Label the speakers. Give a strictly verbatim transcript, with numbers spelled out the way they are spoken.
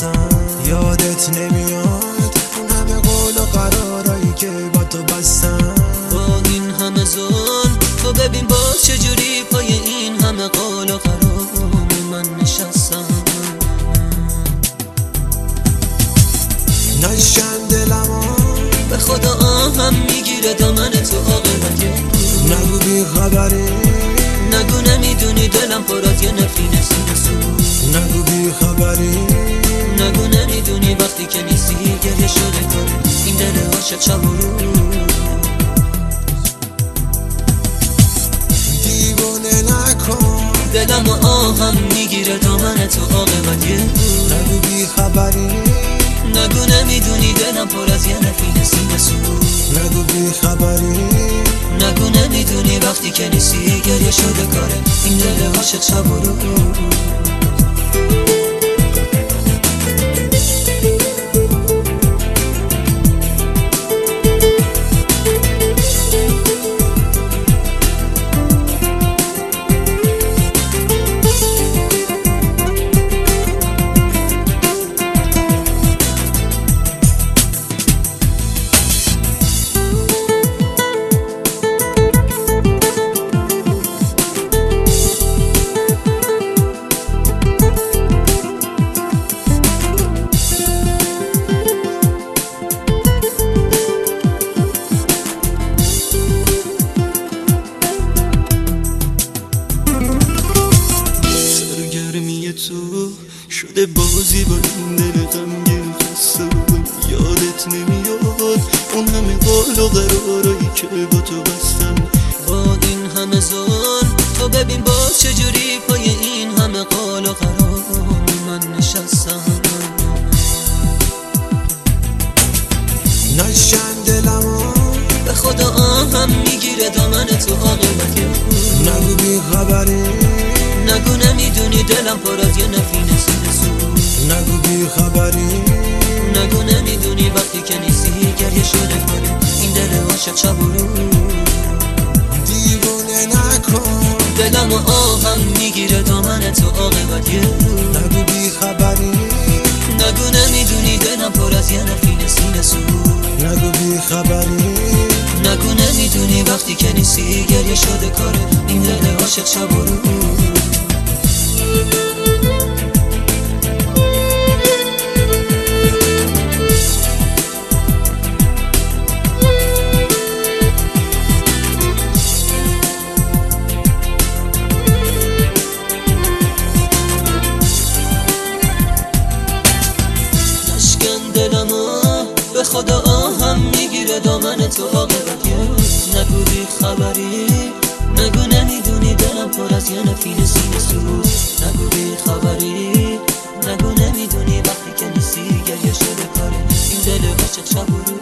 Speaker 1: بستم. یادت نمیاد اون همه قول و قرارایی که با تو بستم.
Speaker 2: با این همه ظلم تو ببین باز چجوری پای این همه قول و قرار من نشستم.
Speaker 1: نشکن دلمو
Speaker 2: به خدا آهم میگیره دامن تو عاقبت
Speaker 1: نگو بی خبری،
Speaker 2: نگو نمیدونی دلم پر از یه نفرین سینه سوز.
Speaker 1: نگو بی خبری،
Speaker 2: نگو نمیدونی وقتی که نیستی گریه شده کاره این دل عاشق شب و روز.
Speaker 1: دیوونه نکن
Speaker 2: دلم و آهم میگیره دامن تو عاقبت
Speaker 1: نگو بی خبری،
Speaker 2: نگو نمیدونی دلم پر از یه نفرین سینه سوز.
Speaker 1: نگو بی خبری،
Speaker 2: نگو نمیدونی وقتی که نیستی گریه شده کاره این دل عاشق شب و روز.
Speaker 3: تو شده بازی با این دل غمگین خسته. یادت نمیاد اون همه قول و قرارایی که با تو بستم.
Speaker 2: با این همه ظلم تو ببین باز چجوری پای این همه قول و قرار من نشستم.
Speaker 1: نشکن دلمو
Speaker 2: به خدا آهم میگیره دامن تو عاقبت
Speaker 1: نگو بی خبری،
Speaker 2: نگو نمیدونی دلم پر از یه نفرین سینه سوز.
Speaker 1: نگو بی خبری،
Speaker 2: نگو نمیدونی وقتی که نیستی گریه شده کنه این دل عاشق شب و روز.
Speaker 1: دیوونه نکن
Speaker 2: دلم و آهم میگیره دامن تو عاقبت
Speaker 1: نگو بی خبری،
Speaker 2: نگو نمیدونی دلم پر از یه نفرین سینه سوز.
Speaker 1: نگو بی خبری،
Speaker 2: نگو نمیدونی وقتی که نیستی گریه شده کاره این دل عاشق شب و روز. به خدا آهم میگیره دامن تو عاقبت نگو بی خبری، نگو نمیدونی دلم پر از یه نفرین سینه سوز. نگو بی خبری، نگو نمیدونی وقتی که نیستی گریه شده کاره این دل عاشق شب و روز.